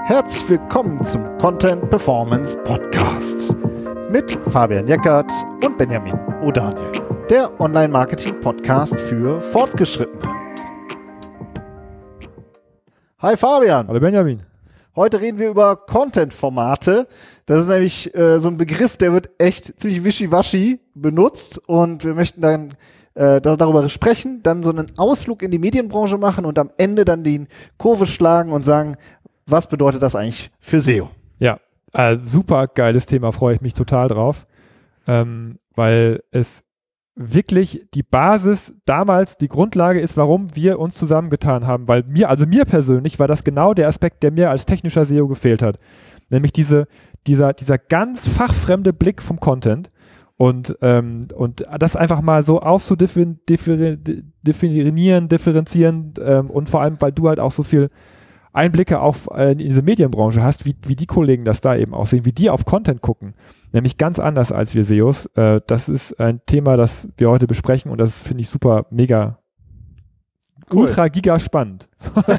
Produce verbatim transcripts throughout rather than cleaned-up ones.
Herzlich willkommen zum Content Performance Podcast mit Fabian Jeckert und Benjamin O'Daniel, der Online-Marketing-Podcast für Fortgeschrittene. Hi Fabian. Hallo Benjamin. Heute reden wir über Content-Formate. Das ist nämlich äh, so ein Begriff, der wird echt ziemlich wischiwaschi benutzt und wir möchten dann äh, darüber sprechen, dann so einen Ausflug in die Medienbranche machen und am Ende dann die Kurve schlagen und sagen, was bedeutet das eigentlich für S E O? Ja, äh, super geiles Thema, freue ich mich total drauf, ähm, weil es wirklich die Basis damals, die Grundlage ist, warum wir uns zusammengetan haben, weil mir, also mir persönlich war das genau der Aspekt, der mir als technischer S E O gefehlt hat, nämlich diese, dieser, dieser ganz fachfremde Blick vom Content und, ähm, und das einfach mal so aufzudefinieren, differenzieren ähm, und vor allem, weil du halt auch so viel Einblicke auf äh, in diese Medienbranche hast, wie, wie die Kollegen das da eben auch sehen, wie die auf Content gucken, nämlich ganz anders als wir S E Os. Äh, das ist ein Thema, das wir heute besprechen und das finde ich super, mega, cool. Ultra giga spannend.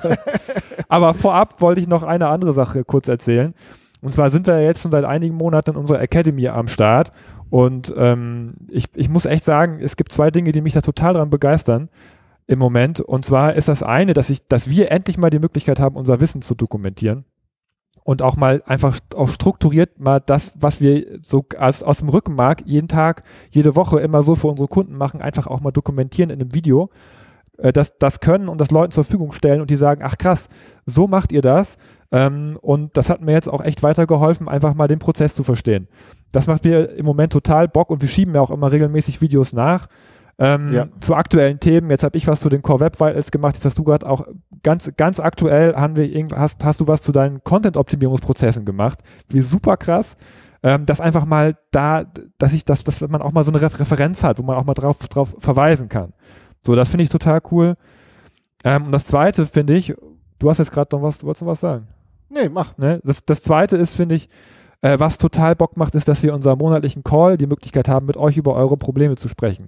Aber vorab wollte ich noch eine andere Sache kurz erzählen. Und zwar sind wir ja jetzt schon seit einigen Monaten in unserer Academy am Start und ähm, ich, ich muss echt sagen, es gibt zwei Dinge, die mich da total dran begeistern im Moment. Und zwar ist das eine, dass ich, dass wir endlich mal die Möglichkeit haben, unser Wissen zu dokumentieren und auch mal einfach auch strukturiert mal das, was wir so aus, aus dem Rückenmark jeden Tag, jede Woche immer so für unsere Kunden machen, einfach auch mal dokumentieren in einem Video, äh, das, das können und das Leuten zur Verfügung stellen und die sagen, ach krass, so macht ihr das. Ähm, und das hat mir jetzt auch echt weitergeholfen, einfach mal den Prozess zu verstehen. Das macht mir im Moment total Bock und wir schieben ja auch immer regelmäßig Videos nach. Ähm, ja. Zu aktuellen Themen, jetzt habe ich was zu den Core Web Vitals gemacht, jetzt hast du gerade auch ganz, ganz aktuell, haben wir irgend, hast, hast du was zu deinen Content-Optimierungsprozessen gemacht, wie super krass, ähm, dass einfach mal da, dass ich, dass, dass man auch mal so eine Referenz hat, wo man auch mal drauf, drauf verweisen kann. So, das finde ich total cool. Ähm, und das Zweite finde ich, du hast jetzt gerade noch was, du wolltest noch was sagen? Nee, mach. Ne? Das, das Zweite ist, finde ich, äh, was total Bock macht, ist, dass wir in unserem monatlichen Call die Möglichkeit haben, mit euch über eure Probleme zu sprechen.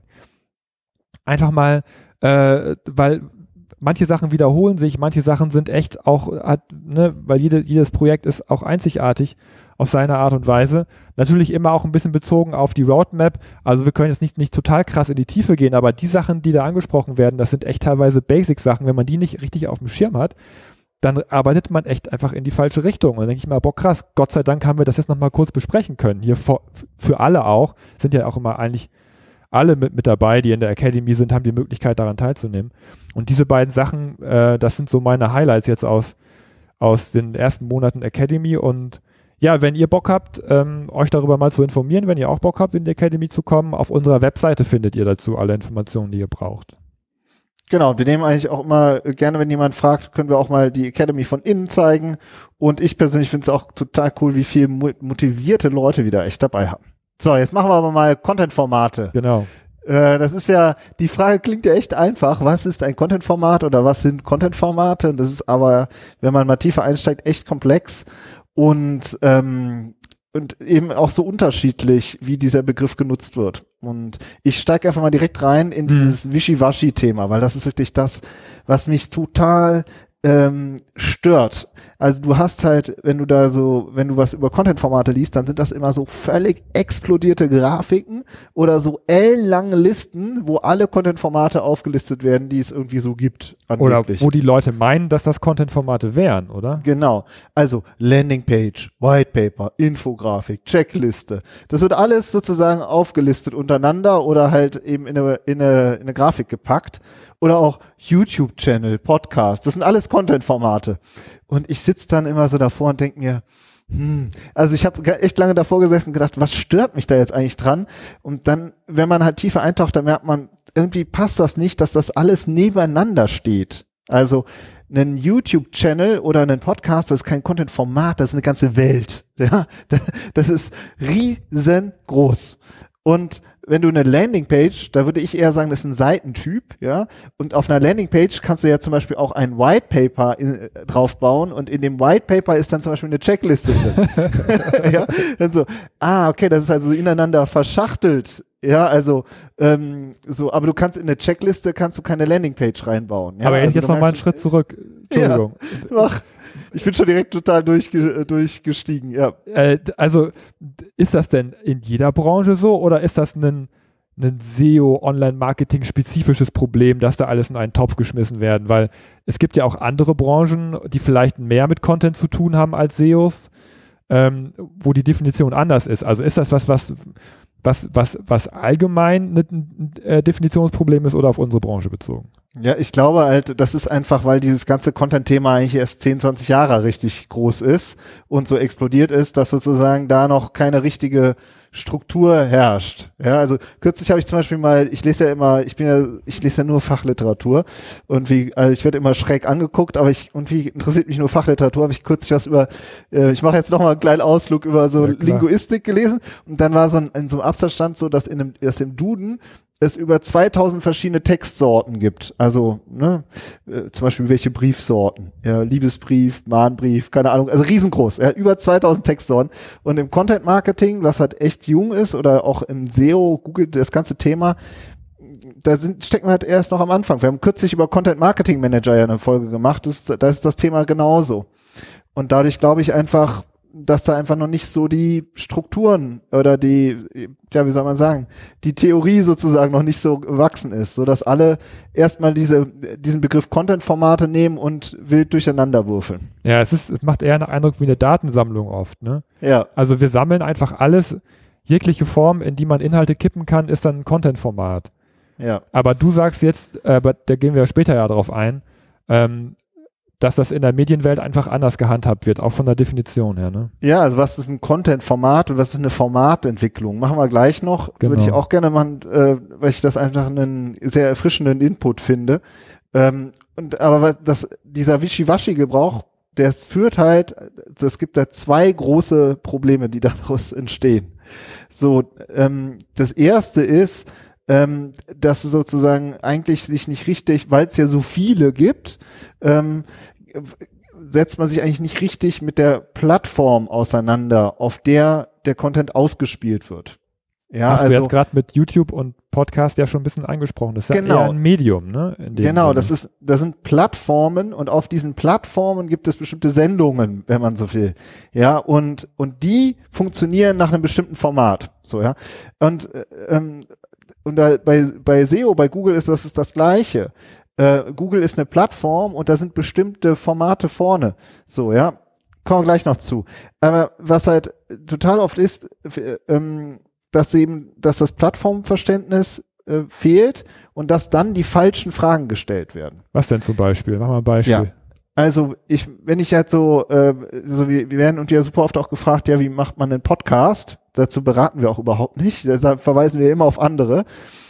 Einfach mal, äh, weil manche Sachen wiederholen sich, manche Sachen sind echt auch, hat, ne, weil jede, jedes Projekt ist auch einzigartig auf seine Art und Weise. Natürlich immer auch ein bisschen bezogen auf die Roadmap. Also wir können jetzt nicht, nicht total krass in die Tiefe gehen, aber die Sachen, die da angesprochen werden, das sind echt teilweise Basic-Sachen. Wenn man die nicht richtig auf dem Schirm hat, dann arbeitet man echt einfach in die falsche Richtung. Und dann denke ich mal, boah krass, Gott sei Dank haben wir das jetzt nochmal kurz besprechen können. Hier vor, für alle auch, sind ja auch immer eigentlich alle mit, mit dabei, die in der Academy sind, haben die Möglichkeit, daran teilzunehmen. Und diese beiden Sachen, äh, das sind so meine Highlights jetzt aus, aus den ersten Monaten Academy. Und ja, wenn ihr Bock habt, ähm, euch darüber mal zu informieren, wenn ihr auch Bock habt, in die Academy zu kommen, auf unserer Webseite findet ihr dazu alle Informationen, die ihr braucht. Genau, wir nehmen eigentlich auch immer gerne, wenn jemand fragt, können wir auch mal die Academy von innen zeigen. Und ich persönlich finde es auch total cool, wie viele motivierte Leute wieder echt dabei haben. So, jetzt machen wir aber mal Content-Formate. Genau. Äh, das ist ja, die Frage klingt ja echt einfach. Was ist ein Content-Format oder was sind Content-Formate? Und das ist aber, wenn man mal tiefer einsteigt, echt komplex und, ähm, und eben auch so unterschiedlich, wie dieser Begriff genutzt wird. Und ich steige einfach mal direkt rein in dieses mhm. Wischiwaschi-Thema, weil das ist wirklich das, was mich total ähm, stört. Also du hast halt, wenn du da so, wenn du was über Content-Formate liest, dann sind das immer so völlig explodierte Grafiken oder so ellenlange Listen, wo alle Content-Formate aufgelistet werden, die es irgendwie so gibt. Angeblich. Oder wo die Leute meinen, dass das Content-Formate wären, oder? Genau. Also Landingpage, Whitepaper, Infografik, Checkliste. Das wird alles sozusagen aufgelistet untereinander oder halt eben in eine, in eine, in eine Grafik gepackt. Oder auch YouTube-Channel, Podcast. Das sind alles Content-Formate. Und ich sitze dann immer so davor und denke mir, hm, also ich habe echt lange davor gesessen und gedacht, was stört mich da jetzt eigentlich dran? Und dann, wenn man halt tiefer eintaucht, dann merkt man, irgendwie passt das nicht, dass das alles nebeneinander steht. Also ein YouTube-Channel oder ein Podcast, das ist kein Content-Format, das ist eine ganze Welt. Ja, das ist riesengroß. Und wenn du eine Landingpage, da würde ich eher sagen, das ist ein Seitentyp, ja. Und auf einer Landingpage kannst du ja zum Beispiel auch ein Whitepaper in, draufbauen und in dem Whitepaper ist dann zum Beispiel eine Checkliste drin. Ja, dann so, ah, okay, das ist also ineinander verschachtelt. Ja, also ähm, so, aber du kannst in eine Checkliste kannst du keine Landingpage reinbauen. Ja? Aber also jetzt nochmal einen Schritt zurück. Entschuldigung. Ja, mach. Ich bin schon direkt total durchge durchgestiegen, ja. Äh, also ist das denn in jeder Branche so oder ist das ein, ein S E O-Online-Marketing-spezifisches Problem, dass da alles in einen Topf geschmissen werden? Weil es gibt ja auch andere Branchen, die vielleicht mehr mit Content zu tun haben als S E Os, ähm, wo die Definition anders ist. Also ist das was, was, was, was, was allgemein ein äh, Definitionsproblem ist oder auf unsere Branche bezogen? Ja, ich glaube halt, das ist einfach, weil dieses ganze Content-Thema eigentlich erst zehn, zwanzig Jahre richtig groß ist und so explodiert ist, dass sozusagen da noch keine richtige Struktur herrscht. Ja, also kürzlich habe ich zum Beispiel mal, ich lese ja immer, ich bin ja, ich lese ja nur Fachliteratur und wie, also ich werde immer schräg angeguckt, aber ich, und wie interessiert mich nur Fachliteratur, habe ich kürzlich was über, äh, ich mache jetzt nochmal einen kleinen Ausflug über so ja, Linguistik gelesen und dann war so ein, in so einem Absatz stand so, dass in einem, dass im Duden es über zweitausend verschiedene Textsorten gibt. Also, ne, äh, zum Beispiel welche Briefsorten. Ja, Liebesbrief, Mahnbrief, keine Ahnung, also riesengroß. Ja, über zweitausend Textsorten. Und im Content Marketing, was halt echt jung ist, oder auch im S E O, Google, das ganze Thema, da sind, stecken wir halt erst noch am Anfang. Wir haben kürzlich über Content Marketing Manager ja eine Folge gemacht. Das, das ist das Thema genauso. Und dadurch glaube ich einfach, dass da einfach noch nicht so die Strukturen oder die, ja, wie soll man sagen, die Theorie sozusagen noch nicht so gewachsen ist, so dass alle erstmal diese, diesen Begriff Content-Formate nehmen und wild durcheinander würfeln. Ja, es ist, es macht eher einen Eindruck wie eine Datensammlung oft, ne? Ja. Also wir sammeln einfach alles, jegliche Form, in die man Inhalte kippen kann, ist dann ein Content-Format. Ja. Aber du sagst jetzt, äh, aber da gehen wir später ja drauf ein, ähm, dass das in der Medienwelt einfach anders gehandhabt wird, auch von der Definition her, ne? Ja, also was ist ein Content-Format und was ist eine Formatentwicklung? Machen wir gleich noch. Genau. Würde ich auch gerne machen, äh, weil ich das einfach einen sehr erfrischenden Input finde. Ähm, und aber was, das, dieser Wischiwaschi-Gebrauch, der führt halt, also es gibt da zwei große Probleme, die daraus entstehen. So, ähm, das erste ist, ähm, dass sozusagen eigentlich sich nicht richtig, weil es ja so viele gibt, ähm, setzt man sich eigentlich nicht richtig mit der Plattform auseinander, auf der der Content ausgespielt wird. Ja, Hast also, du jetzt gerade mit YouTube und Podcast ja schon ein bisschen angesprochen. Das ist genau, ja eher ein Medium, ne? In dem genau, Sinne. das ist, das sind Plattformen und auf diesen Plattformen gibt es bestimmte Sendungen, wenn man so will. Ja, und, und die funktionieren nach einem bestimmten Format. So, ja. Und, ähm, und da bei, bei S E O, bei Google ist das ist das Gleiche. Äh, Google ist eine Plattform und da sind bestimmte Formate vorne. So, ja. Kommen wir gleich noch zu. Aber was halt total oft ist, äh, ähm, dass eben, dass das Plattformverständnis äh, fehlt und dass dann die falschen Fragen gestellt werden. Was denn zum Beispiel? Mach mal ein Beispiel. Ja. Also ich, wenn ich jetzt so, äh, so wir, wir werden und ja super oft auch gefragt, ja, wie macht man einen Podcast? Dazu beraten wir auch überhaupt nicht. Deshalb verweisen wir immer auf andere.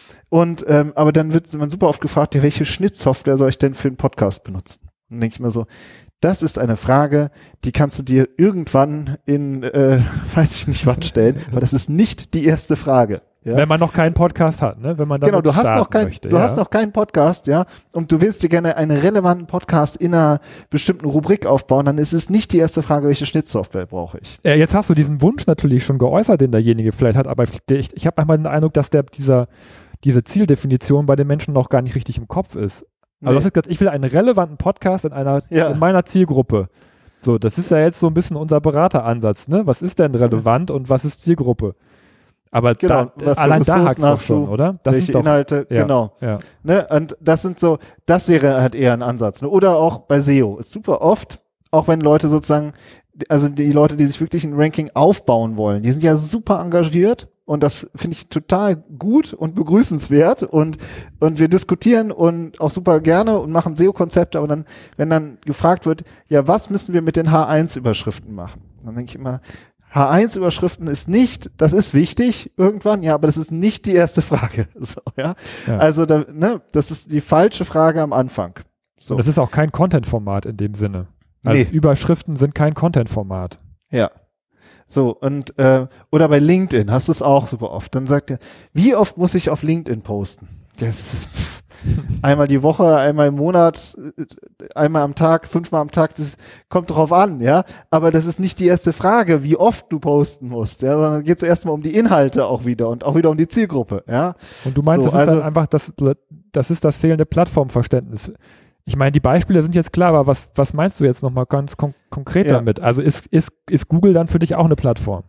Und ähm, aber dann wird man super oft gefragt, ja, welche Schnittsoftware soll ich denn für einen Podcast benutzen? Und dann denke ich mir so, das ist eine Frage, die kannst du dir irgendwann in, äh, weiß ich nicht wann stellen, aber das ist nicht die erste Frage. Ja? Wenn man noch keinen Podcast hat, ne? Wenn man genau, du hast noch kein, möchte, du ja. hast noch keinen Podcast, ja, und du willst dir gerne einen relevanten Podcast in einer bestimmten Rubrik aufbauen, dann ist es nicht die erste Frage, welche Schnittsoftware brauche ich. Äh, jetzt hast du diesen Wunsch natürlich schon geäußert, den derjenige vielleicht hat, aber ich, ich habe manchmal den Eindruck, dass der dieser diese Zieldefinition bei den Menschen noch gar nicht richtig im Kopf ist. Also Nee. du hast gesagt, ich will einen relevanten Podcast in einer Ja. in meiner Zielgruppe. So, das ist ja jetzt so ein bisschen unser Berateransatz, ne? Was ist denn relevant und was ist Zielgruppe? Aber Genau, da, was für allein da Ressourcen hakt doch hast schon, du, oder? Das welche sind doch, Inhalte, ja, genau. Ja. Ne? Und das sind so, das wäre halt eher ein Ansatz. Ne? Oder auch bei S E O. Ist super oft, auch wenn Leute sozusagen, also die Leute, die sich wirklich ein Ranking aufbauen wollen, die sind ja super engagiert und das finde ich total gut und begrüßenswert und, und wir diskutieren und auch super gerne und machen S E O-Konzepte, aber dann, wenn dann gefragt wird, ja, was müssen wir mit den H eins Überschriften machen? Dann denke ich immer, H eins Überschriften ist nicht, das ist wichtig irgendwann, ja, aber das ist nicht die erste Frage. So, ja? Ja. Also, da, ne, das ist die falsche Frage am Anfang. So. Und das ist auch kein Content-Format in dem Sinne. Also Nee. Überschriften sind kein Content-Format. Ja. So, und, äh, oder bei LinkedIn hast du es auch super oft. Dann sagt er, wie oft muss ich auf LinkedIn posten? Das ist pff, einmal die Woche, einmal im Monat, einmal am Tag, fünfmal am Tag, das kommt drauf an, ja. Aber das ist nicht die erste Frage, wie oft du posten musst, ja, sondern geht es erstmal um die Inhalte auch wieder und auch wieder um die Zielgruppe, ja. Und du meinst, So, das ist also- dann einfach das, das ist das fehlende Plattformverständnis. Ich meine, die Beispiele sind jetzt klar, aber was, was meinst du jetzt nochmal ganz kon- konkret Ja. damit? Also ist, ist, ist Google dann für dich auch eine Plattform?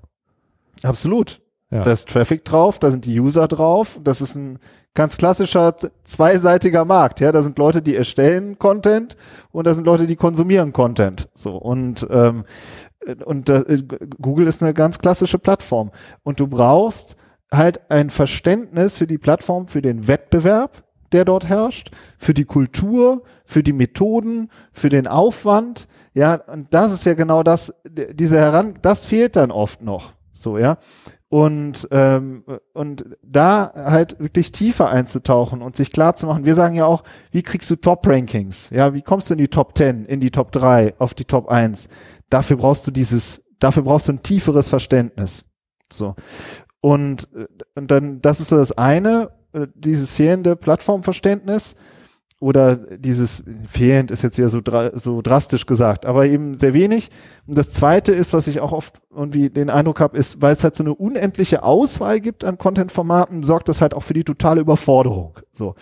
Absolut. Ja. Da ist Traffic drauf, da sind die User drauf. Das ist ein ganz klassischer z- zweiseitiger Markt. Ja, da sind Leute, die erstellen Content und da sind Leute, die konsumieren Content. So und ähm, und äh, Google ist eine ganz klassische Plattform. Und du brauchst halt ein Verständnis für die Plattform, für den Wettbewerb, der dort herrscht, für die Kultur, für die Methoden, für den Aufwand. Ja, und das ist ja genau das, diese Heran, das fehlt dann oft noch. So, ja. Und, ähm, und da halt wirklich tiefer einzutauchen und sich klar zu machen, wir sagen ja auch, wie kriegst du Top-Rankings? Ja, wie kommst du in die Top zehn, in die Top drei, auf die Top eins? Dafür brauchst du dieses, dafür brauchst du ein tieferes Verständnis. So. Und, und dann, das ist so das eine, dieses fehlende Plattformverständnis. Oder dieses fehlend ist jetzt wieder so, dra- so drastisch gesagt, aber eben sehr wenig. Und das Zweite ist, was ich auch oft irgendwie den Eindruck habe, ist, weil es halt so eine unendliche Auswahl gibt an Content-Formaten, sorgt das halt auch für die totale Überforderung. So,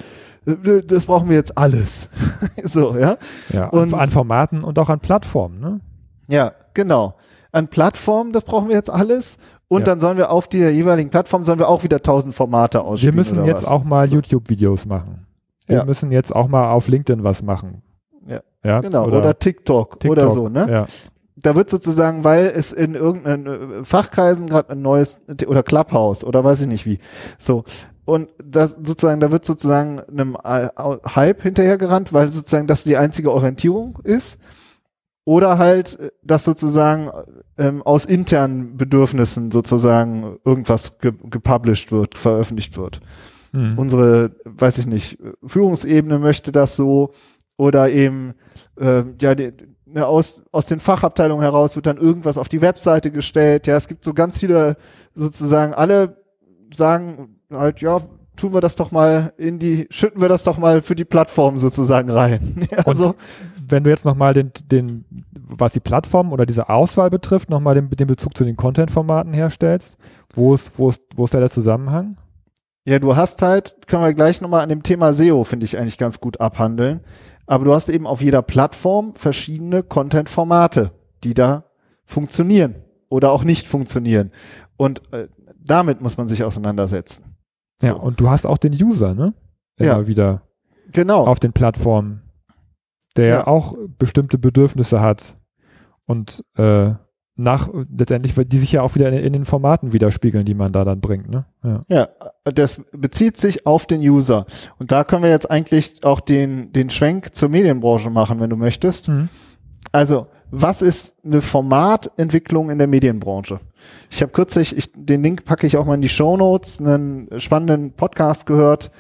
das brauchen wir jetzt alles. So, ja. Ja, Und an Formaten und auch an Plattformen, ne? ja, genau. An Plattformen, das brauchen wir jetzt alles. Und Ja. dann sollen wir auf der jeweiligen Plattform sollen wir auch wieder tausend Formate ausspielen. Wir müssen oder jetzt was. auch mal So. YouTube-Videos machen. Wir Ja. müssen jetzt auch mal auf LinkedIn was machen. Ja, ja? Genau. Oder, Oder, TikTok, TikTok oder so, ne? Ja. Da wird sozusagen, weil es in irgendeinen äh, Fachkreisen gerade ein neues, oder Clubhouse oder weiß ich nicht wie, so. Und das sozusagen, da wird sozusagen einem äh, Hype hinterhergerannt, weil sozusagen das die einzige Orientierung ist. Oder halt, dass sozusagen ähm, aus internen Bedürfnissen sozusagen irgendwas ge gepublished wird, veröffentlicht wird. Mhm. Unsere, weiß ich nicht, Führungsebene möchte das so oder eben äh, ja die, ne, aus aus den Fachabteilungen heraus wird dann irgendwas auf die Webseite gestellt. Ja, es gibt so ganz viele sozusagen, alle sagen halt, ja, tun wir das doch mal in die, schütten wir das doch mal für die Plattform sozusagen rein. Ja, Und so. wenn du jetzt nochmal den, den, was die Plattform oder diese Auswahl betrifft, nochmal den, den Bezug zu den Content-Formaten herstellst, wo ist, wo ist, wo ist da der Zusammenhang? Ja, du hast halt, können wir gleich nochmal an dem Thema S E O, finde ich eigentlich ganz gut abhandeln, aber du hast eben auf jeder Plattform verschiedene Content-Formate, die da funktionieren oder auch nicht funktionieren. Und äh, damit muss man sich auseinandersetzen. So. Ja, und du hast auch den User, ne? Immer Ja. wieder Genau. auf den Plattformen, der Ja. auch bestimmte Bedürfnisse hat und äh, nach letztendlich, die sich ja auch wieder in, in den Formaten widerspiegeln, die man da dann bringt, ne? Ja. Ja, das bezieht sich auf den User. Und da können wir jetzt eigentlich auch den, den Schwenk zur Medienbranche machen, wenn du möchtest. Mhm. Also, was ist eine Formatentwicklung in der Medienbranche? Ich habe kürzlich, ich, den Link packe ich auch mal in die Shownotes, einen spannenden Podcast gehört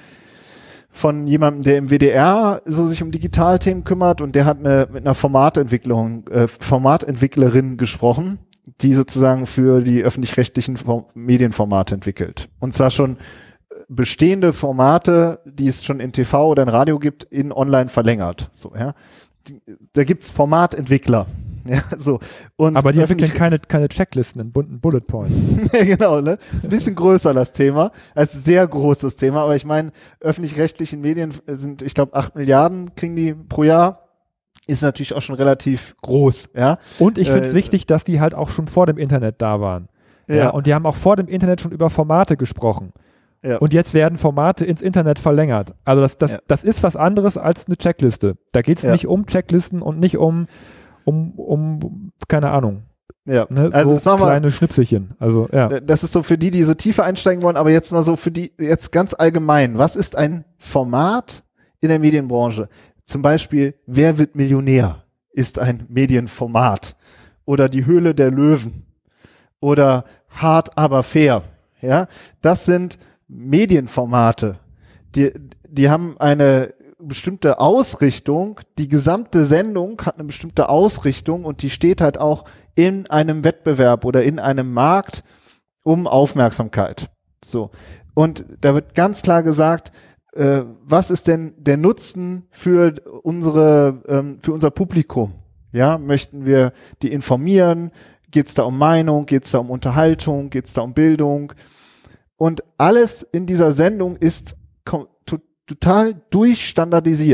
von jemandem, der im W D R so sich um Digitalthemen kümmert, und der hat eine, mit einer Formatentwicklung, äh, Formatentwicklerin gesprochen, die sozusagen für die öffentlich-rechtlichen Form- Medienformate entwickelt. Und zwar schon bestehende Formate, die es schon in T V oder in Radio gibt, in online verlängert. So, ja. Da gibt's Formatentwickler. Ja, so. Und Aber die entwickeln öffentlich- keine, keine Checklisten in bunten Bullet Points. Ja, genau, ne? Ist ein bisschen größer das Thema. Also sehr großes Thema, aber ich meine, öffentlich-rechtlichen Medien sind, ich glaube, acht Milliarden kriegen die pro Jahr. Ist natürlich auch schon relativ groß, ja. Und ich finde es Äh, wichtig, dass die halt auch schon vor dem Internet da waren. Ja. Ja. Und die haben auch vor dem Internet schon über Formate gesprochen. Ja. Und jetzt werden Formate ins Internet verlängert. Also das, das, Ja. das ist was anderes als eine Checkliste. Da geht es Ja. nicht um Checklisten und nicht um, um, um keine Ahnung, Ja. ne? Also so das machen wir, kleine Schnipselchen. Also ja. das ist so für die, die so tiefer einsteigen wollen, aber jetzt mal so für die, jetzt ganz allgemein. Was ist ein Format in der Medienbranche? Zum Beispiel, Wer wird Millionär? Ist ein Medienformat. Oder Die Höhle der Löwen. Oder Hart aber fair. Ja, das sind Medienformate. Die, die haben eine bestimmte Ausrichtung. Die gesamte Sendung hat eine bestimmte Ausrichtung und die steht halt auch in einem Wettbewerb oder in einem Markt um Aufmerksamkeit. So. Und da wird ganz klar gesagt, äh, was ist denn der Nutzen für unsere, ähm, für unser Publikum? Ja, möchten wir die informieren? Geht es da um Meinung? Geht es da um Unterhaltung? Geht es da um Bildung? Und alles in dieser Sendung ist kom- to- total durchstandardisiert.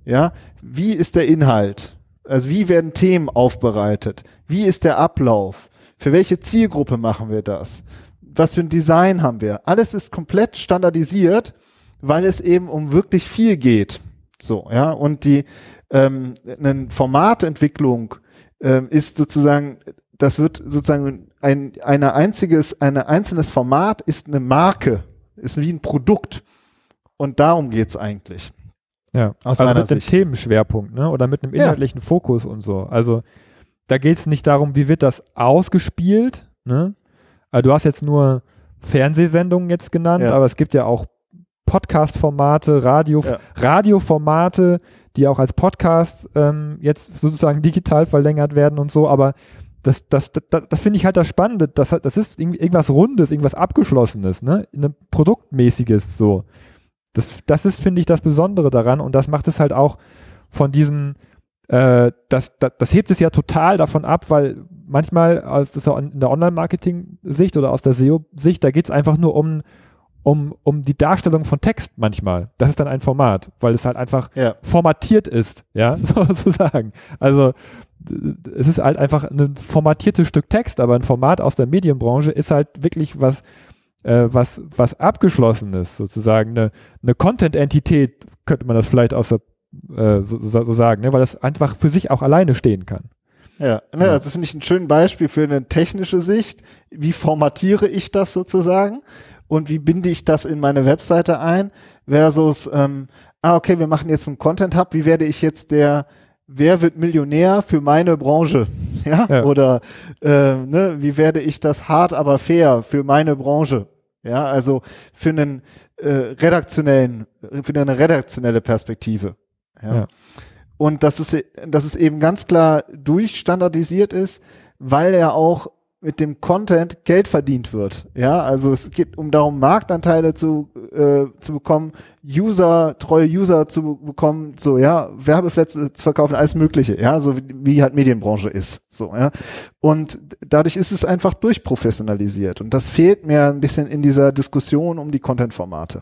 Ja, wie ist der Inhalt? Also wie werden Themen aufbereitet? Wie ist der Ablauf? Für welche Zielgruppe machen wir das? Was für ein Design haben wir? Alles ist komplett standardisiert, weil es eben um wirklich viel geht. So, ja, und die ähm, eine Formatentwicklung ähm, ist sozusagen, das wird sozusagen ein eine einziges, ein einzelnes Format ist eine Marke, ist wie ein Produkt. Und darum geht's eigentlich. Ja, aus also meiner mit einem Sicht. Themenschwerpunkt, ne? Oder mit einem inhaltlichen ja. Fokus und so. Also da geht es nicht darum, wie wird das ausgespielt, ne? Also du hast jetzt nur Fernsehsendungen jetzt genannt, Ja. aber es gibt ja auch Podcast-Formate, Radio, Ja. Radioformate, die auch als Podcast ähm, jetzt sozusagen digital verlängert werden und so, aber das, das, das, das finde ich halt das Spannende, das, das ist irgendwie irgendwas Rundes, irgendwas Abgeschlossenes, ne? Ein Produktmäßiges so. Das, das ist, finde ich, das Besondere daran und das macht es halt auch von diesen, äh, das, das, das hebt es ja total davon ab, weil manchmal aus das in der Online-Marketing-Sicht oder aus der S E O-Sicht, da geht es einfach nur um, um, um die Darstellung von Text manchmal. Das ist dann ein Format, weil es halt einfach Ja. formatiert ist, ja, sozusagen. Also es ist halt einfach ein formatiertes Stück Text, aber ein Format aus der Medienbranche ist halt wirklich was Äh, was, was Abgeschlossenes, sozusagen eine, eine Content-Entität, könnte man das vielleicht auch so, äh, so, so sagen, ne? Weil das einfach für sich auch alleine stehen kann. Ja, ne, Ja. also das finde ich ein schönes Beispiel für eine technische Sicht. Wie formatiere ich das sozusagen und wie binde ich das in meine Webseite ein versus, ähm, ah, okay, wir machen jetzt einen Content-Hub, wie werde ich jetzt der Wer wird Millionär für meine Branche? Ja, Ja. oder äh, ne, wie werde ich das hart, aber fair für meine Branche? Ja, also für einen äh, redaktionellen, für eine redaktionelle Perspektive. Ja. Ja. Und dass es, dass es eben ganz klar durchstandardisiert ist, weil er auch mit dem Content Geld verdient wird. Ja, also es geht um darum, Marktanteile zu, äh, zu bekommen, User, treue User zu bekommen, so, ja, Werbeplätze zu verkaufen, alles Mögliche, ja, so wie, wie halt Medienbranche ist, so, ja. Und dadurch ist es einfach durchprofessionalisiert. Und das fehlt mir ein bisschen in dieser Diskussion um die Content-Formate.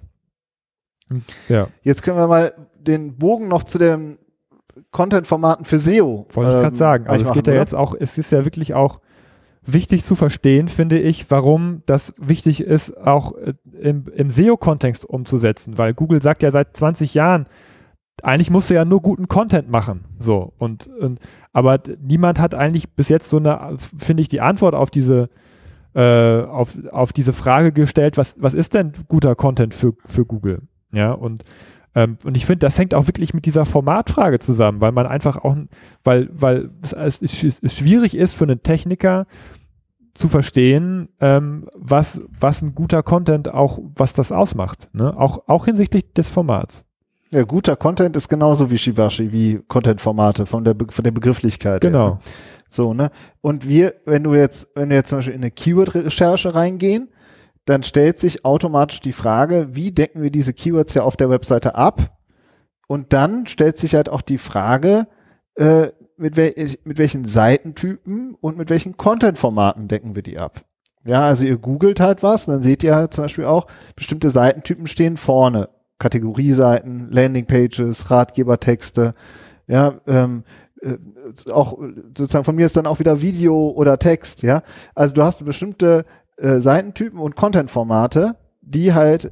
Ja, Jetzt können wir mal den Bogen noch zu den Content-Formaten für S E O. wollte ich gerade ähm, sagen. Also es machen, geht ja oder? jetzt auch, es ist ja wirklich auch wichtig zu verstehen, finde ich, warum das wichtig ist, auch äh, im, im S E O-Kontext umzusetzen, weil Google sagt ja seit zwanzig Jahren, eigentlich musst du ja nur guten Content machen, so, und, und aber niemand hat eigentlich bis jetzt so eine, finde ich, die Antwort auf diese äh, auf, auf diese Frage gestellt, was, was ist denn guter Content für, für Google, ja, und ähm, und ich finde, das hängt auch wirklich mit dieser Formatfrage zusammen, weil man einfach auch, weil, weil es, es, es, es schwierig ist für einen Techniker zu verstehen, ähm, was, was ein guter Content auch, was das ausmacht, ne? Auch, auch hinsichtlich des Formats. Ja, guter Content ist genauso wischiwaschi wie Content-Formate von der, Be- von der Begrifflichkeit. her, Genau. ne? So, ne? Und wir, wenn du jetzt, wenn wir jetzt zum Beispiel in eine Keyword-Recherche reingehen, dann stellt sich automatisch die Frage, wie decken wir diese Keywords ja auf der Webseite ab? Und dann stellt sich halt auch die Frage, äh, mit, wel mit welchen Seitentypen und mit welchen Content-Formaten decken wir die ab? Ja, also ihr googelt halt was, dann seht ihr halt zum Beispiel auch, bestimmte Seitentypen stehen vorne. Kategorieseiten, Landingpages, Ratgebertexte, ja, ähm, äh, auch sozusagen von mir ist dann auch wieder Video oder Text, ja. Also du hast bestimmte äh, Seitentypen und Content-Formate, die halt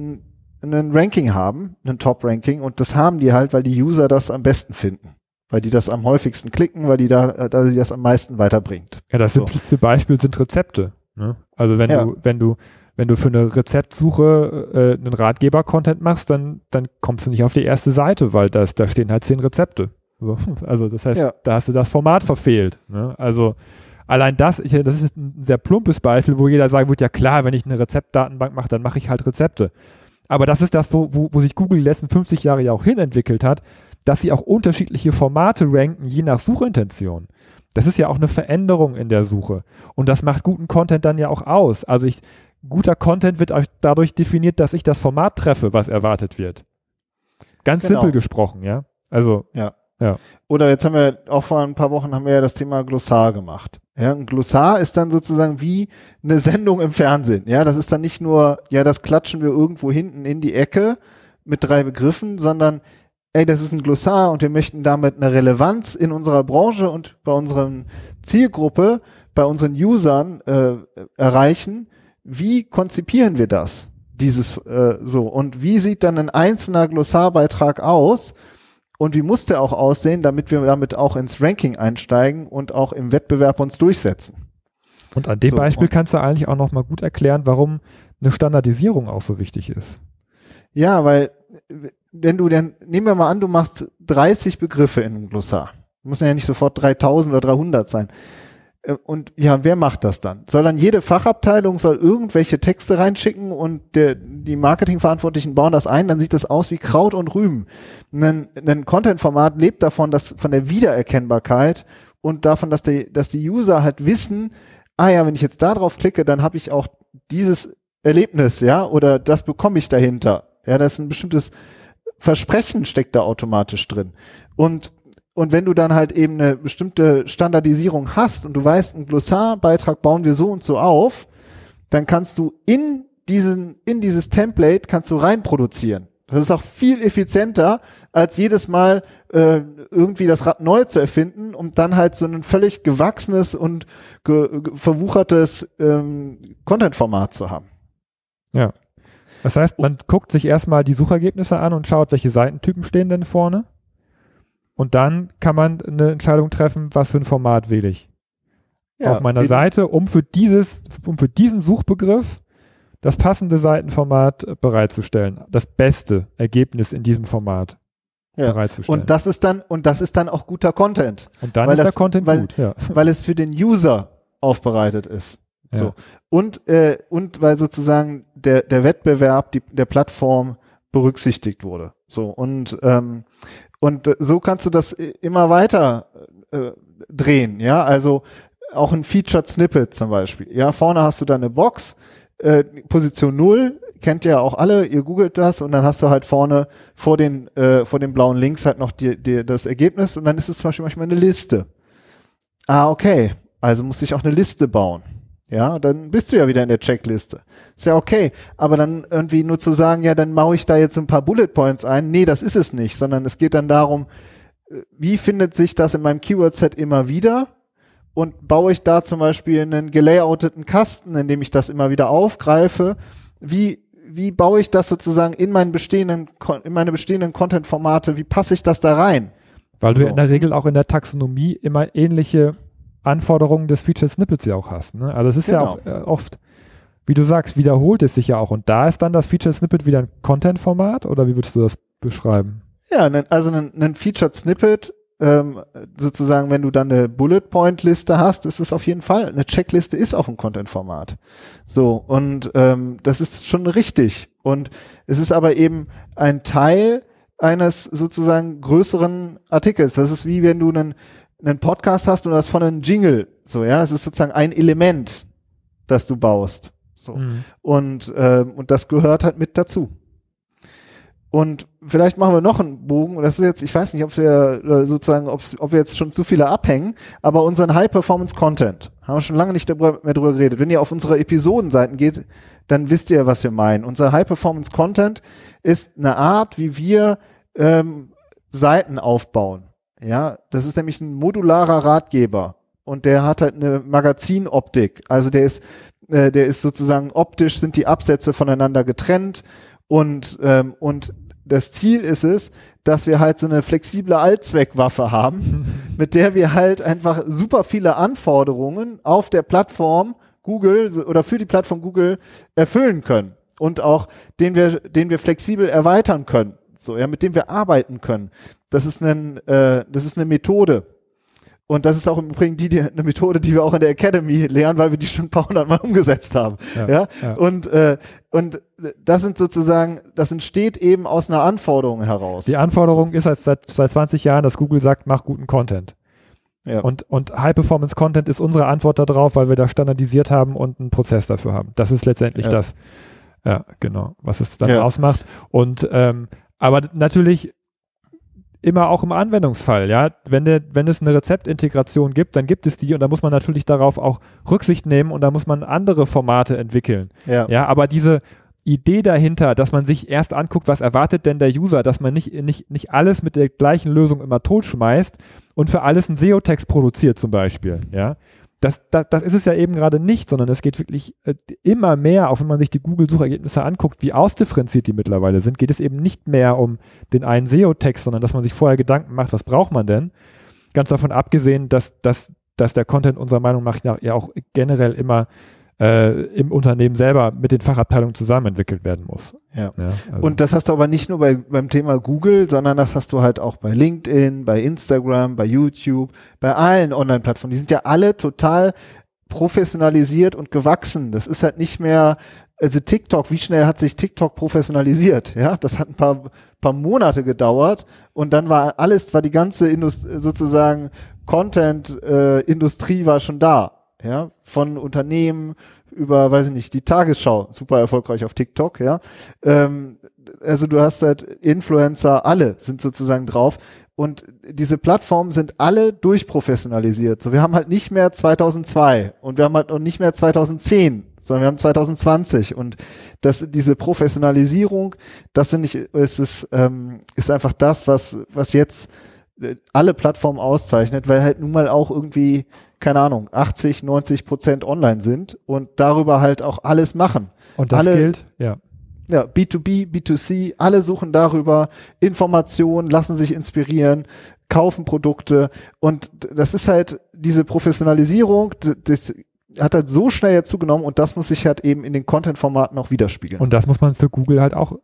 ein Ranking haben, ein Top-Ranking, und das haben die halt, weil die User das am besten finden. Weil die das am häufigsten klicken, weil die da, da sie das am meisten weiterbringt. Ja, das So. simpleste Beispiel sind Rezepte, ne? Also wenn Ja. du, wenn du, wenn du für eine Rezeptsuche äh, einen Ratgeber-Content machst, dann, dann kommst du nicht auf die erste Seite, weil das, da stehen halt zehn Rezepte. So. Also das heißt, Ja. da hast du das Format verfehlt, ne? Also allein das, ich, das ist ein sehr plumpes Beispiel, wo jeder sagen wird, ja klar, wenn ich eine Rezeptdatenbank mache, dann mache ich halt Rezepte. Aber das ist das, wo, wo, wo sich Google die letzten fünfzig Jahre ja auch hinentwickelt hat, dass sie auch unterschiedliche Formate ranken, je nach Suchintention. Das ist ja auch eine Veränderung in der Suche. Und das macht guten Content dann ja auch aus. Also ich, guter Content wird euch dadurch definiert, dass ich das Format treffe, was erwartet wird. Ganz Genau. simpel gesprochen, ja. Also, Ja. Ja. Oder jetzt haben wir auch vor ein paar Wochen haben wir ja das Thema Glossar gemacht. Ja, ein Glossar ist dann sozusagen wie eine Sendung im Fernsehen. Ja, das ist dann nicht nur, ja, das klatschen wir irgendwo hinten in die Ecke mit drei Begriffen, sondern ey, das ist ein Glossar und wir möchten damit eine Relevanz in unserer Branche und bei unseren Zielgruppe, bei unseren Usern äh, erreichen. Wie konzipieren wir das? Dieses äh, so und wie sieht dann ein einzelner Glossarbeitrag aus und wie muss der auch aussehen, damit wir damit auch ins Ranking einsteigen und auch im Wettbewerb uns durchsetzen? Und an dem so, Beispiel kannst du eigentlich auch noch mal gut erklären, warum eine Standardisierung auch so wichtig ist. Ja, weil wenn du dann, nehmen wir mal an, du machst dreißig Begriffe in einem Glossar. Müssen ja nicht sofort dreitausend oder dreihundert sein. Und ja, wer macht das dann? Soll dann jede Fachabteilung soll irgendwelche Texte reinschicken und der, die Marketingverantwortlichen bauen das ein, dann sieht das aus wie Kraut und Rüben. Ein, ein Content-Format lebt davon, dass von der Wiedererkennbarkeit und davon, dass die, dass die User halt wissen, ah ja, wenn ich jetzt da drauf klicke, dann habe ich auch dieses Erlebnis, ja, oder das bekomme ich dahinter. Ja, das ist ein bestimmtes Versprechen steckt da automatisch drin. Und Und wenn du dann halt eben eine bestimmte Standardisierung hast und du weißt, einen Glossarbeitrag bauen wir so und so auf, dann kannst du in diesen, in dieses Template kannst du reinproduzieren. Das ist auch viel effizienter, als jedes Mal äh, irgendwie das Rad neu zu erfinden, um dann halt so ein völlig gewachsenes und ge- ge- verwuchertes ähm, Content-Format zu haben. Ja. Das heißt, man guckt sich erstmal die Suchergebnisse an und schaut, welche Seitentypen stehen denn vorne. Und dann kann man eine Entscheidung treffen, was für ein Format wähle ich. Ja, auf meiner Seite, um für dieses, um für diesen Suchbegriff das passende Seitenformat bereitzustellen. Das beste Ergebnis in diesem Format ja. bereitzustellen. Und das ist dann, und das ist dann auch guter Content. Und dann weil ist das, der Content weil, gut, ja. Weil es für den User aufbereitet ist. Ja. So. Und, äh, und weil sozusagen der, der Wettbewerb die, der Plattform berücksichtigt wurde. So. Und, ähm, Und so kannst du das immer weiter äh, drehen, ja, also auch ein Featured Snippet zum Beispiel. Ja, vorne hast du dann eine Box, äh, Position null, kennt ihr auch alle, ihr googelt das und dann hast du halt vorne vor den, äh, vor den blauen Links halt noch die, die, das Ergebnis und dann ist es zum Beispiel manchmal eine Liste. Ah, okay, also muss ich auch eine Liste bauen. Ja, dann bist du ja wieder in der Checkliste. Ist ja okay, aber dann irgendwie nur zu sagen, ja, dann mache ich da jetzt ein paar Bullet Points ein. Nee, das ist es nicht, sondern es geht dann darum, wie findet sich das in meinem Keyword-Set immer wieder und baue ich da zum Beispiel einen gelayouteten Kasten, in dem ich das immer wieder aufgreife. Wie, wie baue ich das sozusagen in meinen bestehenden, in meine bestehenden Content-Formate, wie passe ich das da rein? Weil du so. ja in der Regel auch in der Taxonomie immer ähnliche Anforderungen des Featured Snippets ja auch hast. Ne? Also es ist genau. ja auch äh, oft, wie du sagst, wiederholt es sich ja auch. Und da ist dann das Featured Snippet wieder ein Content-Format oder wie würdest du das beschreiben? Ja, also ein, ein Featured Snippet, ähm, sozusagen, wenn du dann eine Bullet-Point-Liste hast, ist es auf jeden Fall, eine Checkliste ist auch ein Content-Format. So, und ähm, das ist schon richtig. Und es ist aber eben ein Teil eines sozusagen größeren Artikels. Das ist wie wenn du einen einen Podcast hast und du hast von einem Jingle, so, ja, es ist sozusagen ein Element, das du baust, so. Mhm. Und, ähm, und das gehört halt mit dazu. Und vielleicht machen wir noch einen Bogen, und das ist jetzt, ich weiß nicht, ob wir äh, sozusagen, ob wir jetzt schon zu viele abhängen, aber unseren High-Performance-Content, haben wir schon lange nicht darüber, mehr drüber geredet. Wenn ihr auf unsere Episodenseiten geht, dann wisst ihr, was wir meinen. Unser High-Performance-Content ist eine Art, wie wir ähm, Seiten aufbauen. Ja, das ist nämlich ein modularer Ratgeber und der hat halt eine Magazinoptik. Also der ist, äh, der ist sozusagen optisch sind die Absätze voneinander getrennt und ähm, und das Ziel ist es, dass wir halt so eine flexible Allzweckwaffe haben, mit der wir halt einfach super viele Anforderungen auf der Plattform Google oder für die Plattform Google erfüllen können und auch den wir, den wir flexibel erweitern können. So, ja, mit dem wir arbeiten können. Das ist ein, äh, das ist eine Methode. Und das ist auch im Übrigen die, die, eine Methode, die wir auch in der Academy lernen, weil wir die schon ein paar hundert Mal umgesetzt haben. Ja, ja? ja. Und, äh, und das sind sozusagen, das entsteht eben aus einer Anforderung heraus. Die Anforderung ist halt seit, seit zwanzig Jahren, dass Google sagt, mach guten Content. Ja. Und, und High-Performance-Content ist unsere Antwort darauf, weil wir da standardisiert haben und einen Prozess dafür haben. Das ist letztendlich ja. das, ja, genau, was es dann ja. ausmacht. Und, ähm, aber natürlich immer auch im Anwendungsfall, ja, wenn, der, wenn es eine Rezeptintegration gibt, dann gibt es die und da muss man natürlich darauf auch Rücksicht nehmen und da muss man andere Formate entwickeln. Ja, ja aber diese, Idee dahinter, dass man sich erst anguckt, was erwartet denn der User, dass man nicht, nicht, nicht alles mit der gleichen Lösung immer totschmeißt und für alles einen S E O-Text produziert zum Beispiel, ja. Das, das, das ist es ja eben gerade nicht, sondern es geht wirklich äh, immer mehr, auch wenn man sich die Google-Suchergebnisse anguckt, wie ausdifferenziert die mittlerweile sind, geht es eben nicht mehr um den einen S E O-Text, sondern dass man sich vorher Gedanken macht, was braucht man denn? Ganz davon abgesehen, dass, dass, dass der Content unserer Meinung nach ja auch generell immer äh, im Unternehmen selber mit den Fachabteilungen zusammen entwickelt werden muss. Ja. ja also. Und das hast du aber nicht nur bei, beim Thema Google, sondern das hast du halt auch bei LinkedIn, bei Instagram, bei YouTube, bei allen Online-Plattformen. Die sind ja alle total professionalisiert und gewachsen. Das ist halt nicht mehr, also TikTok, wie schnell hat sich TikTok professionalisiert? Ja, das hat ein paar, paar Monate gedauert und dann war alles, war die ganze Indust- sozusagen Content-Industrie äh, war schon da. Ja, von Unternehmen über, weiß ich nicht, die Tagesschau, super erfolgreich auf TikTok, ja. Ähm, also du hast halt Influencer, alle sind sozusagen drauf und diese Plattformen sind alle durchprofessionalisiert. So, wir haben halt nicht mehr zweitausendzwei und wir haben halt auch nicht mehr zweitausendzehn, sondern wir haben zwanzig zwanzig und das, diese Professionalisierung, das finde ich, ist es, ähm, ist einfach das, was, was jetzt alle Plattformen auszeichnet, weil halt nun mal auch irgendwie, keine Ahnung, achtzig, neunzig Prozent online sind und darüber halt auch alles machen. Und das alle, gilt, ja. Ja, B zwei B, B zwei C, alle suchen darüber Informationen, lassen sich inspirieren, kaufen Produkte und das ist halt diese Professionalisierung, das hat halt so schnell jetzt zugenommen und das muss sich halt eben in den Content-Formaten auch widerspiegeln. Und das muss man für Google halt auch,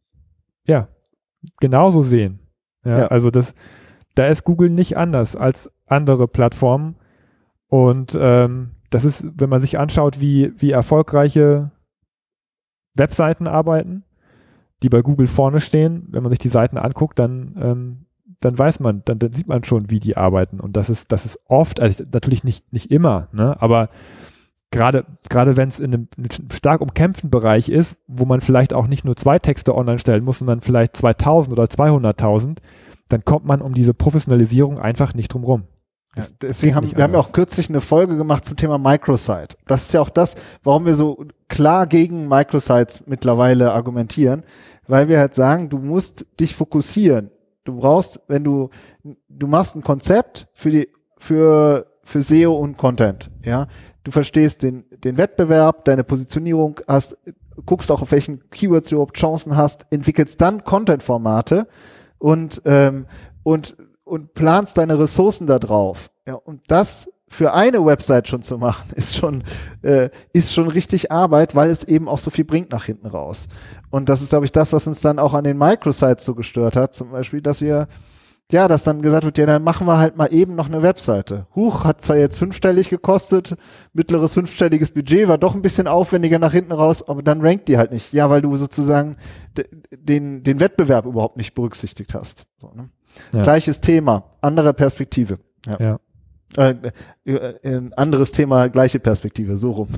ja, genauso sehen. Ja, ja. Also das, da ist Google nicht anders als andere Plattformen. Und ähm, das ist, wenn man sich anschaut, wie, wie erfolgreiche Webseiten arbeiten, die bei Google vorne stehen, wenn man sich die Seiten anguckt, dann, ähm, dann weiß man, dann, dann sieht man schon, wie die arbeiten. Und das ist, das ist oft, also natürlich nicht, nicht immer, ne, aber gerade, gerade wenn es in einem, einem stark umkämpften Bereich ist, wo man vielleicht auch nicht nur zwei Texte online stellen muss, sondern vielleicht zweitausend oder zweihunderttausend, dann kommt man um diese Professionalisierung einfach nicht drum rum. Ja, deswegen haben wir haben ja auch kürzlich eine Folge gemacht zum Thema Microsite. Das ist ja auch das, warum wir so klar gegen Microsites mittlerweile argumentieren, weil wir halt sagen, du musst dich fokussieren. Du brauchst, wenn du du machst ein Konzept für die für für S E O und Content, ja. Du verstehst den den Wettbewerb, deine Positionierung, hast guckst auch auf welchen Keywords du überhaupt Chancen hast, entwickelst dann Content-Formate und ähm, und und planst deine Ressourcen da drauf. Ja, und das für eine Website schon zu machen, ist schon, äh, ist schon richtig Arbeit, weil es eben auch so viel bringt nach hinten raus. Und das ist, glaube ich, das, was uns dann auch an den Microsites so gestört hat, zum Beispiel, dass wir, ja, dass dann gesagt wird, ja, dann machen wir halt mal eben noch eine Webseite. Huch, hat zwar jetzt fünfstellig gekostet, mittleres fünfstelliges Budget, war doch ein bisschen aufwendiger nach hinten raus, aber dann rankt die halt nicht. Ja, weil du sozusagen d- den, den Wettbewerb überhaupt nicht berücksichtigt hast. So, ne? Ja. Gleiches Thema, andere Perspektive. Ja. ja. Äh, äh, ein anderes Thema, gleiche Perspektive, so rum.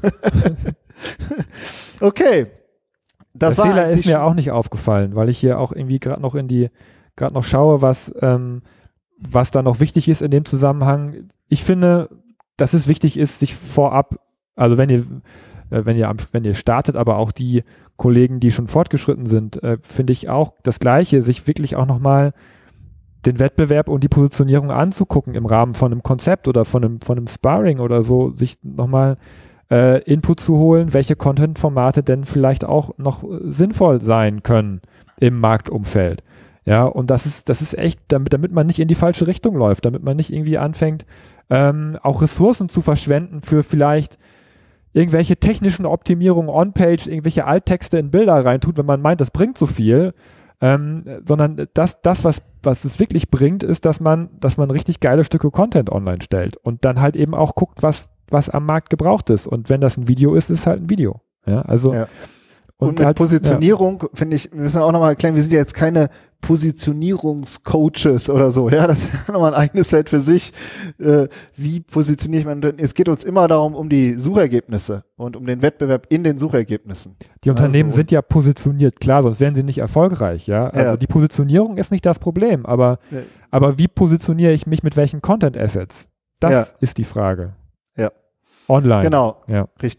Okay. Das Der war Fehler ist mir auch nicht aufgefallen, weil ich hier auch irgendwie gerade noch in die, gerade noch schaue, was, ähm, was da noch wichtig ist in dem Zusammenhang. Ich finde, dass es wichtig ist, sich vorab, also wenn ihr, äh, wenn ihr, wenn ihr startet, aber auch die Kollegen, die schon fortgeschritten sind, äh, finde ich auch das Gleiche, sich wirklich auch nochmal den Wettbewerb und die Positionierung anzugucken im Rahmen von einem Konzept oder von einem, von einem Sparring oder so, sich nochmal äh, Input zu holen, welche Content-Formate denn vielleicht auch noch äh, sinnvoll sein können im Marktumfeld. Ja, und das ist, das ist echt, damit, damit man nicht in die falsche Richtung läuft, damit man nicht irgendwie anfängt, ähm, auch Ressourcen zu verschwenden für vielleicht irgendwelche technischen Optimierungen on-page, irgendwelche Alttexte in Bilder reintut, wenn man meint, das bringt so viel. Ähm, sondern das, das was, was es wirklich bringt, ist, dass man, dass man richtig geile Stücke Content online stellt und dann halt eben auch guckt, was, was am Markt gebraucht ist. Und wenn das ein Video ist, ist es halt ein Video. Ja, also. Ja. Und, und mit halt, Positionierung, ja. finde ich, wir müssen auch nochmal erklären, wir sind ja jetzt keine Positionierungscoaches oder so, ja, das ist nochmal ein eigenes Feld für sich. Äh, wie positioniere ich man denn? Es geht uns immer darum, um die Suchergebnisse und um den Wettbewerb in den Suchergebnissen. Die Unternehmen also, sind ja positioniert, klar, sonst wären sie nicht erfolgreich, ja. Also ja. Die Positionierung ist nicht das Problem, aber, ja. aber wie positioniere ich mich mit welchen Content-Assets? Das ja. ist die Frage. Ja. Online. Genau, ja. richtig.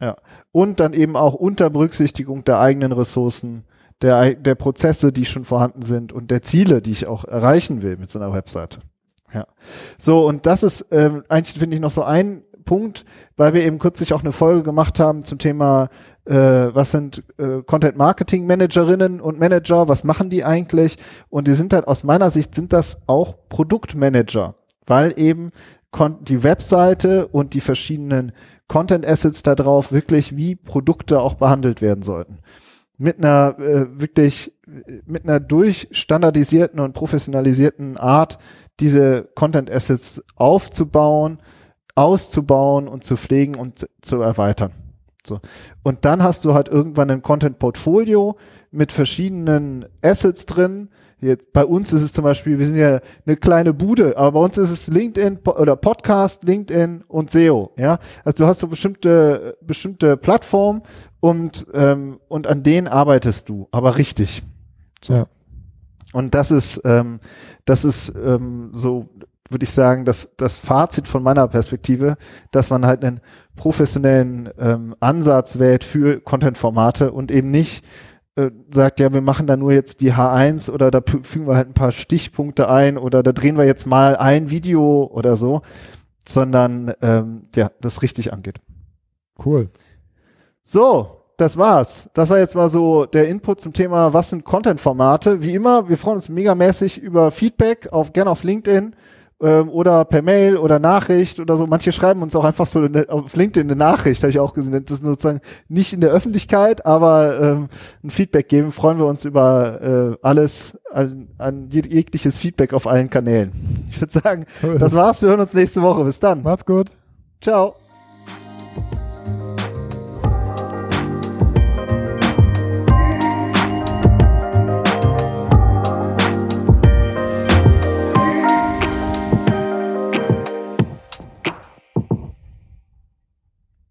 Ja. Und dann eben auch unter Berücksichtigung der eigenen Ressourcen, der, der Prozesse, die schon vorhanden sind und der Ziele, die ich auch erreichen will mit so einer Webseite. Ja. So, und das ist ähm, eigentlich, finde ich, noch so ein Punkt, weil wir eben kürzlich auch eine Folge gemacht haben zum Thema, äh, was sind äh, Content-Marketing-Managerinnen und Manager, was machen die eigentlich? Und die sind halt, aus meiner Sicht sind das auch Produktmanager, weil eben die Webseite und die verschiedenen Content-Assets da drauf wirklich wie Produkte auch behandelt werden sollten. Mit einer äh, wirklich, mit einer durchstandardisierten und professionalisierten Art, diese Content-Assets aufzubauen, auszubauen und zu pflegen und zu erweitern. So. Und dann hast du halt irgendwann ein Content-Portfolio mit verschiedenen Assets drin. Jetzt, bei uns ist es zum Beispiel, wir sind ja eine kleine Bude, aber bei uns ist es LinkedIn oder Podcast, LinkedIn und S E O. Ja, also du hast so bestimmte bestimmte Plattformen und ähm, und an denen arbeitest du, aber richtig. So. Ja. Und das ist ähm, das ist ähm, so, würde ich sagen, das das Fazit von meiner Perspektive, dass man halt einen professionellen ähm, Ansatz wählt für Content-Formate und eben nicht sagt, ja, wir machen da nur jetzt die H eins oder da fügen wir halt ein paar Stichpunkte ein oder da drehen wir jetzt mal ein Video oder so, sondern ähm, ja, das richtig angeht. Cool. So, das war's. Das war jetzt mal so der Input zum Thema, was sind Content-Formate. Wie immer, wir freuen uns megamäßig über Feedback, auf gerne auf LinkedIn ähm, oder per Mail oder Nachricht oder so. Manche schreiben uns auch einfach so eine, auf LinkedIn eine Nachricht, habe ich auch gesehen. Das ist sozusagen nicht in der Öffentlichkeit, aber ähm, ein Feedback geben. Freuen wir uns über äh, alles, an, an jegliches Feedback auf allen Kanälen. Ich würde sagen, das war's. Wir hören uns nächste Woche. Bis dann. Macht's gut. Ciao.